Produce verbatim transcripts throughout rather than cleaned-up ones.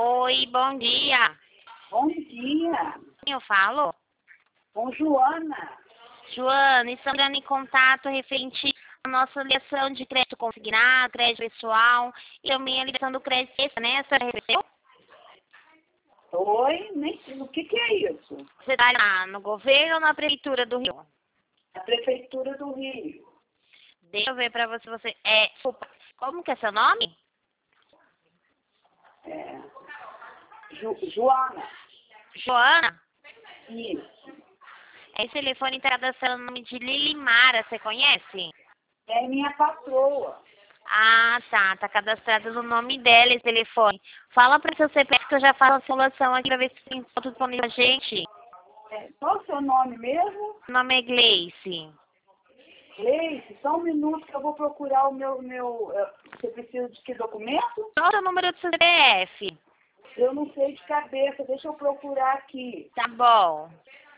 Oi, bom dia. Bom dia. Eu falo? Com Joana. Joana, estamos entrando em contato referente à nossa ligação de crédito consignado, crédito pessoal e também a ligação do crédito extra, né? A senhora recebeu? Oi, nem sei o que, que é isso. Você está lá no governo ou na prefeitura do Rio? A Prefeitura do Rio. Deixa eu ver para você. Você é. Desculpa, como que é seu nome? É, Ju, Joana. Joana? Isso. Esse telefone está cadastrando o nome de Lilimara, você conhece? É minha patroa. Ah, tá. Tá cadastrado no nome dela esse telefone. Fala para seu C P F que eu já faço a simulação aqui para ver se tem foto disponível pra gente. É, qual o seu nome mesmo? Meu nome é Gleice. Gleice, só um minuto que eu vou procurar o meu... meu eh, você precisa de que documento? Qual é o número do seu C P F? Eu não sei de cabeça, deixa eu procurar aqui. Tá bom.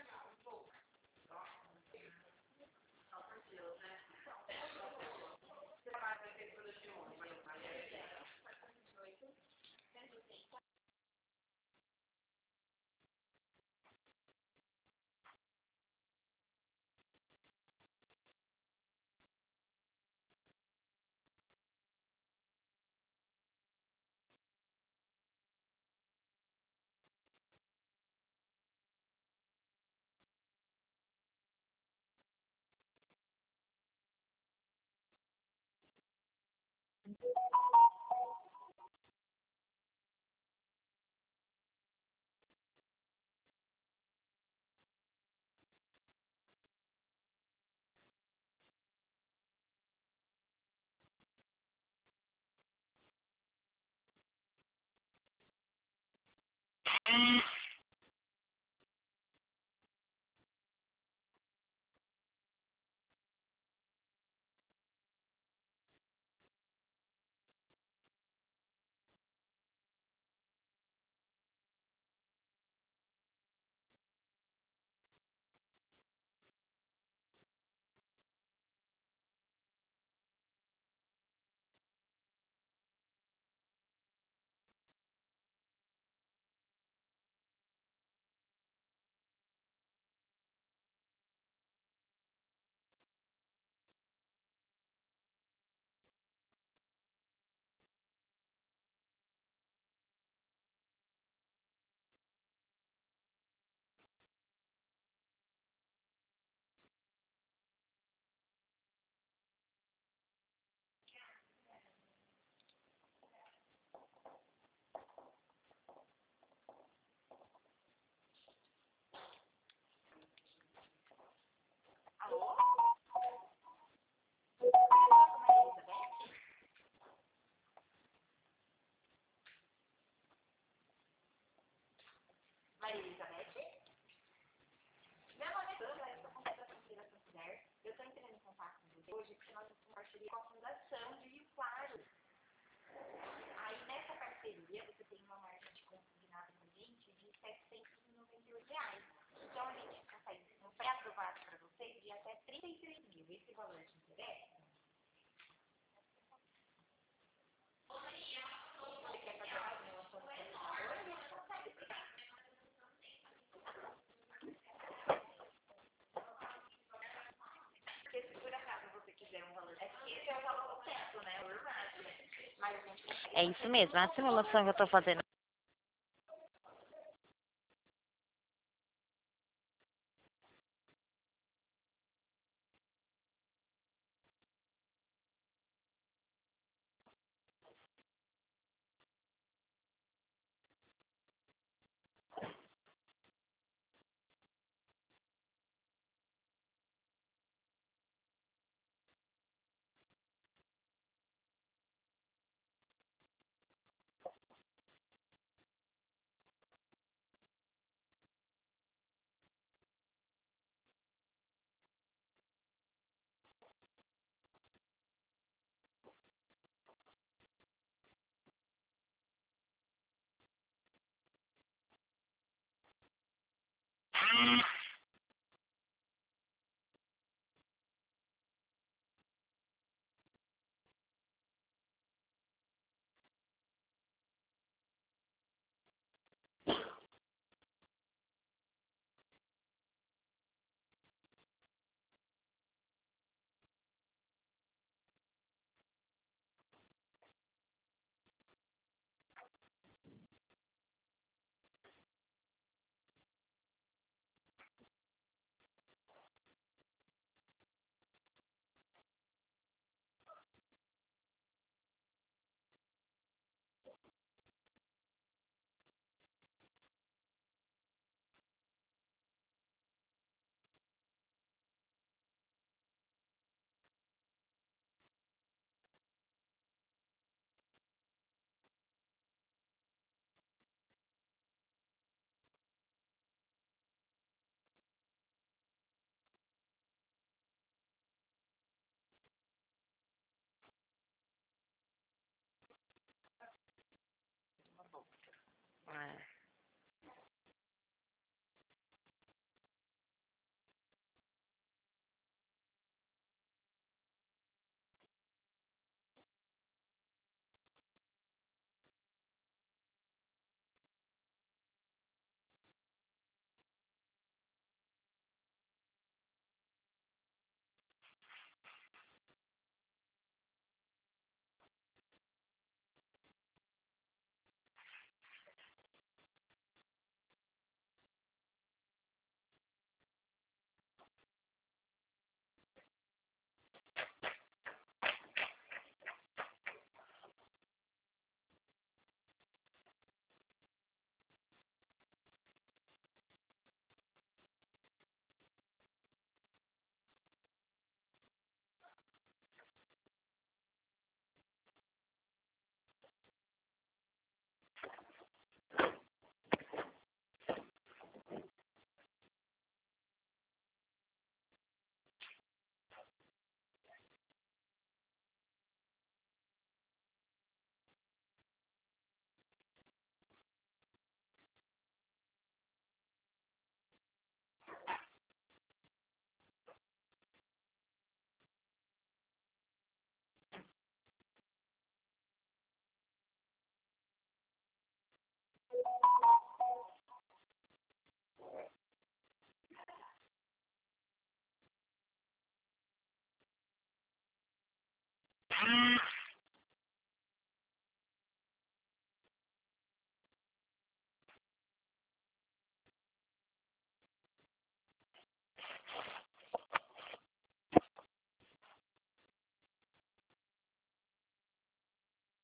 Maria Elizabeth? Meu nome é Sandra, eu sou consultora financeira Santander. Eu estou entrando em contato com você hoje porque nós temos uma parceria com a Fundação de Rio Claro. Aí nessa parceria você tem uma margem de consignado com a gente de setecentos e noventa e oito reais. Então a gente consegue um pré-aprovado para você de até trinta e três mil. Esse valor te interessa? Você quer fazer uma simulação de porque se por acaso você quiser um valor daquele, é o valor completo, né? O máximo. Mas a gente consegue. É isso mesmo, a simulação que eu estou fazendo. É.